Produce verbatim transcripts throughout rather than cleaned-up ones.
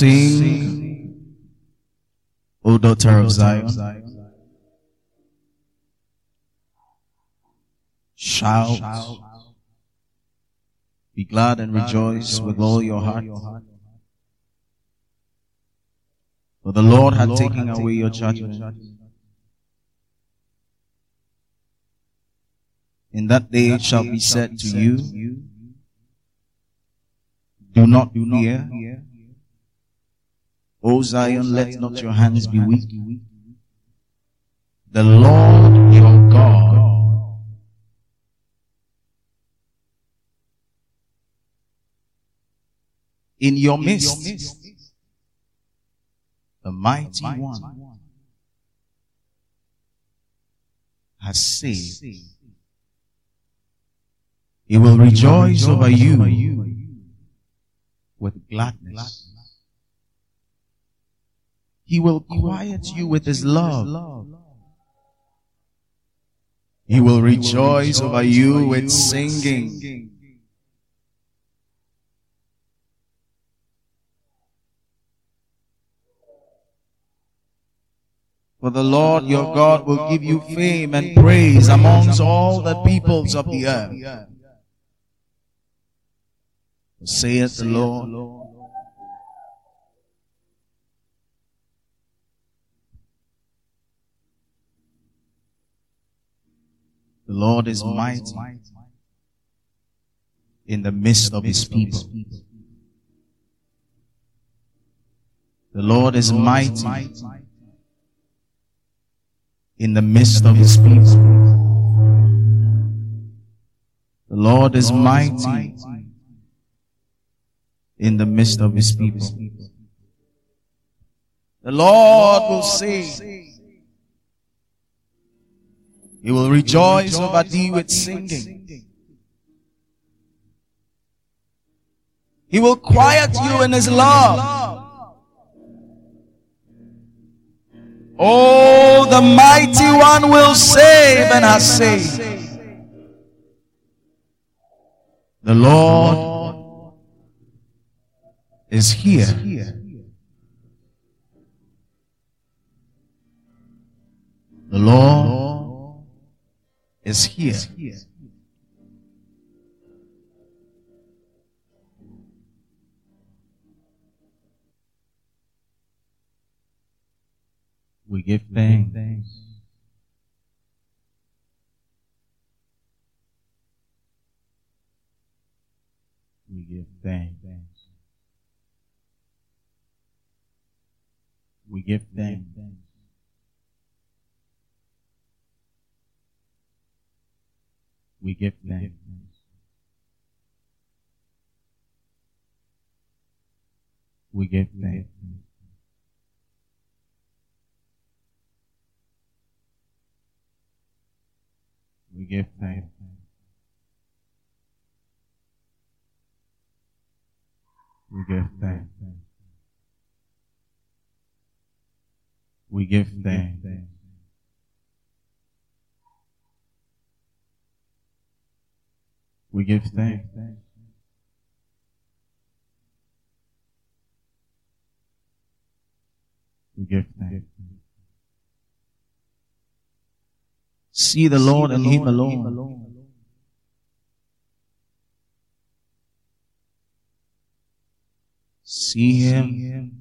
Sing, O daughter of Zion. Shout, be glad and rejoice with all your heart. For the Lord hath taken away your judgment. In that day it shall be said to you, do not fear. O Zion, let not your hands be weak. The Lord your God in your midst, the mighty one, has saved. He will rejoice over you with gladness. He will quiet you with his love. He will rejoice over you with singing. For the Lord your God will give you fame and praise amongst all the peoples of the earth. Saith the Lord. The Lord is mighty in the midst of his people. The Lord is mighty in the midst of his people. The Lord is mighty in the midst of his people. The Lord will sing. He will rejoice over thee with singing. He will quiet you in his love. Oh, the mighty one will save and has saved. The Lord is here. The Lord is here. We give thanks. We give thanks. We give thanks. We give thanks. We give thanks. We give thanks. We give thanks. We give thanks. We give thanks. We give thanks. See the Lord and him alone. See him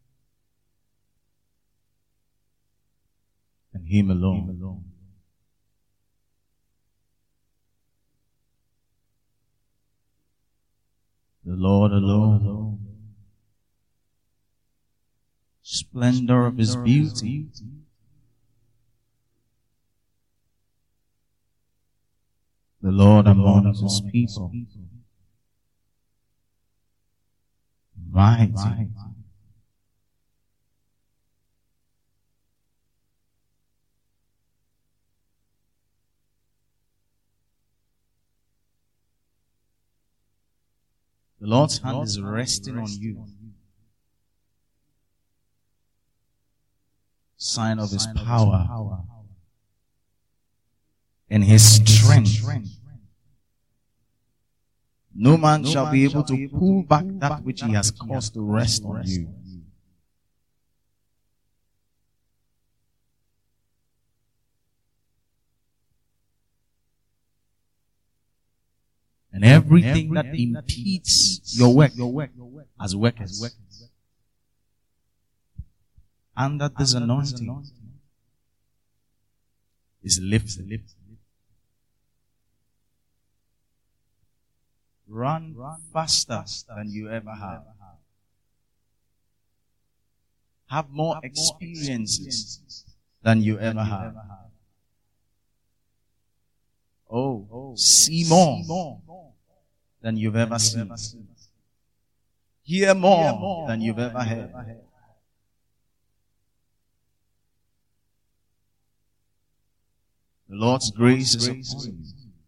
and him alone. The Lord alone. Splendor of his beauty. The Lord among his people. Mighty. The Lord's hand is resting on you. Sign of his power and his strength. No man shall be able to pull back that which he has caused to rest on you. everything that impedes your work as workers. Under this anointing is lifted. Run faster than you ever have. Have more experiences than you ever have. Oh, see more than you've ever seen. Hear more than you've ever heard. The Lord's grace is upon you.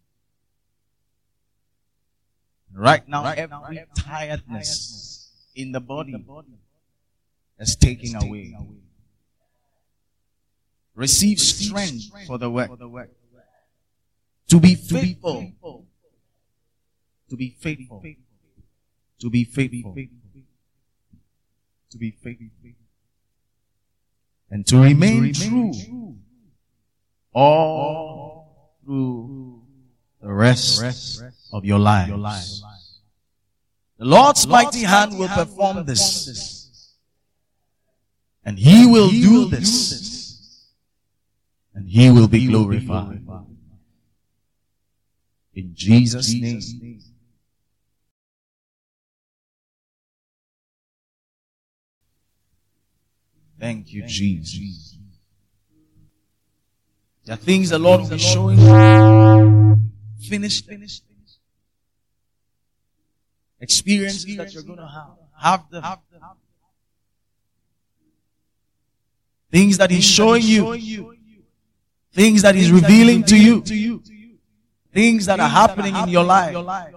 Right now, every tiredness in the body is taken away. Receive strength for the work. To be faithful. To be faithful. To be faithful. To be faithful. And to remain true all through the rest of your life. The Lord's mighty hand will perform this. And He will do this. And He will be glorified. In Jesus' name. Thank you, Jesus. There are things the Lord will be showing you. Finish, finish, finish. Experiences that you're going to have. Have them. Things that He's showing you. Things that He's revealing to you. Things that are happening in your life.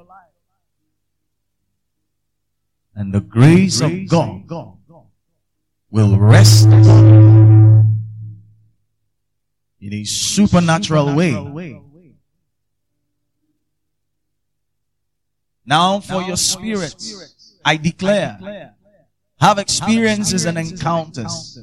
And the grace of God will rest in a supernatural way. Now for your spirit, I declare, have experiences and encounters.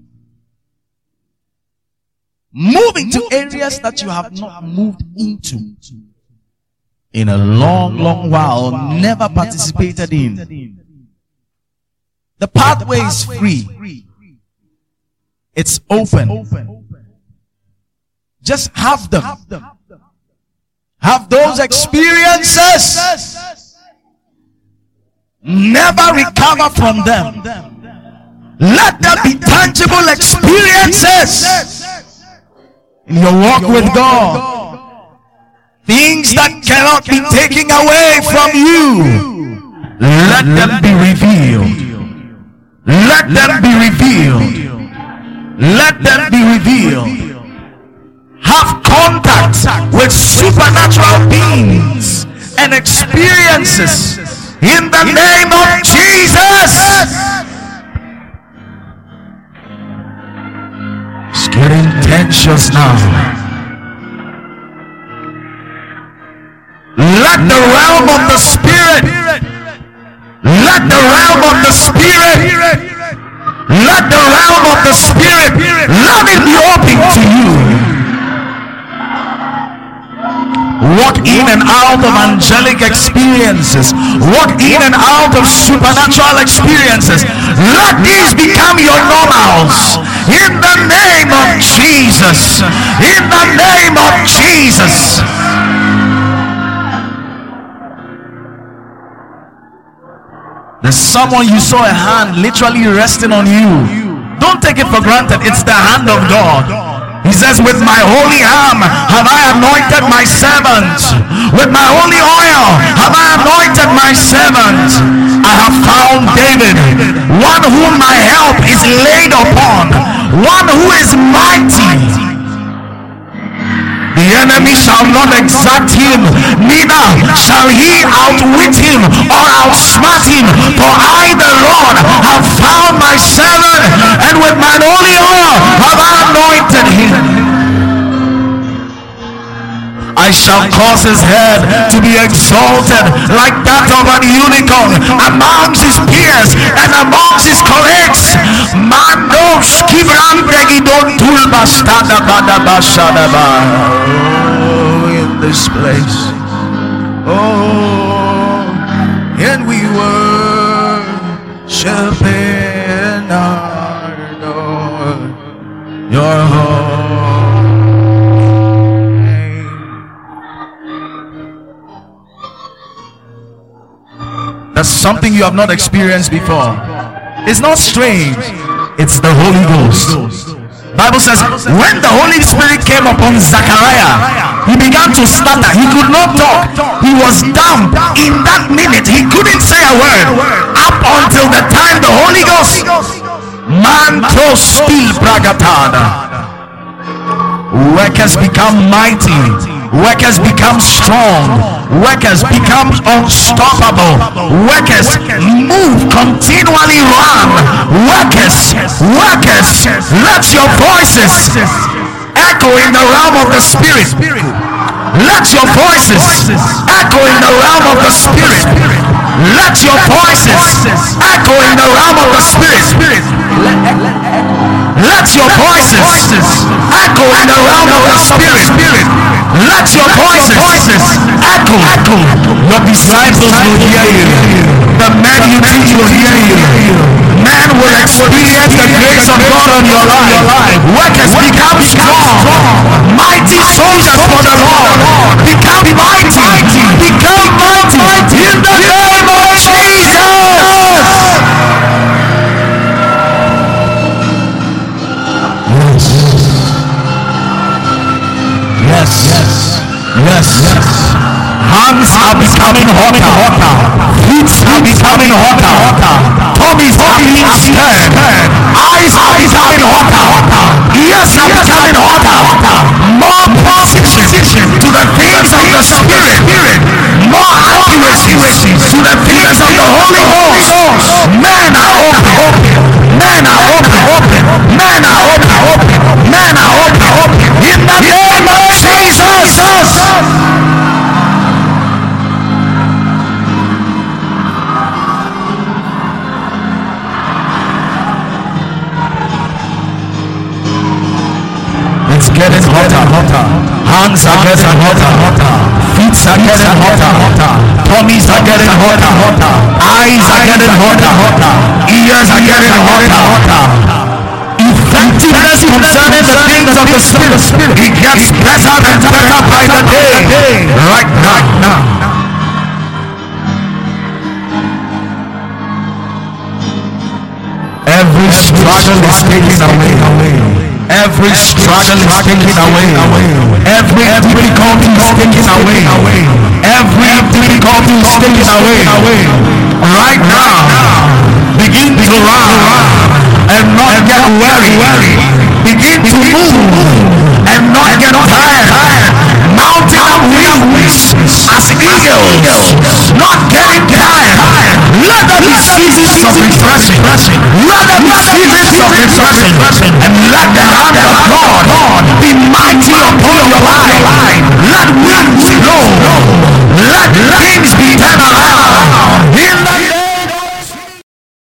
Move into areas that you have not moved into in a long, long while, never participated in. The pathway is free. It's open. Just have them. Have those experiences. Never recover from them. Let them be tangible experiences in your walk with God. Things that cannot be taken away from you. Let them be revealed. Let them be revealed. Let them be revealed. Have contact with supernatural beings and experiences in the name of Jesus. It's getting tensions now. Let the realm of the Spirit, let the realm of the Spirit, let the realm of the Spirit, let it be open to you. Walk in and out of angelic experiences. Walk in and out of supernatural experiences. Let these become your normals. In the name of Jesus. In the name of Jesus. There's someone you saw a hand literally resting on you. Don't take it for granted. It's the hand of God. He says, with my holy arm have I anointed my servant. With my holy oil have I anointed my servant. I have found David, one whom my help is laid upon, one who is mighty. The enemy shall not exact him, neither shall he outwit him or outsmart him. For I, the Lord, have found my servant, and with mine holy oil have I anointed him. I shall cause his head to be exalted like that of an unicorn amongst his peers and amongst his colleagues. Mandos kibrandegidon tulbastada badabashadaba. Oh, in this place, Oh, and we worship and adore your holy name. That's something you have not experienced before. It's not strange. It's the Holy Ghost. Bible says when the Holy Spirit came upon Zachariah, he began to stutter. He could not talk. He was dumb. In that minute, he couldn't say a word. Up until the time the Holy Ghost, Manto Stil Bragatada, workers become mighty. Workers become strong. Workers become unstoppable. Workers move, continually run. Workers, workers, let your voices echo in the realm of the Spirit. Let your voices echo in the realm of the Spirit. Let your voices echo in the realm of the Spirit. Let your voices echo in the realm of the Spirit. Let your voices echo. Your disciples will hear you. The men you teach will hear you. Men will experience the grace of God on your life. Workers become strong. Mighty soldiers for the Lord. Become mighty. Become mighty. In the name of Jesus. Yes, yes, yes, yes. Hands are becoming hotter, hotter. Feet are becoming hotter, hotter. Tummies are being stirred. Eyes are becoming hotter, hotter. Ears are becoming hotter, hotter. More precision to the things of the Spirit. More accuracy to the things of the Holy Ghost. Men are open. Men are open. Men are open. Men are open. In the name of Jesus. It's getting hotter, hotter. Hands are getting hotter, hotter. Feet are getting hotter, hotter. Tummies are getting hotter, hotter. Eyes are getting hotter, hotter. Ears are getting hotter, hotter. Effectiveness concerning the things of the Spirit, it gets better and better by the day. Right now. Every struggle is taken away. Every struggle is taken away. Every difficulty is taken away. Every difficulty is taken away. Right now, begin to run and not get weary. Begin to move and not get tired. Mounting up wings as eagles, not getting tired. Let there be seasons of refreshing. Let there be seasons of refreshing.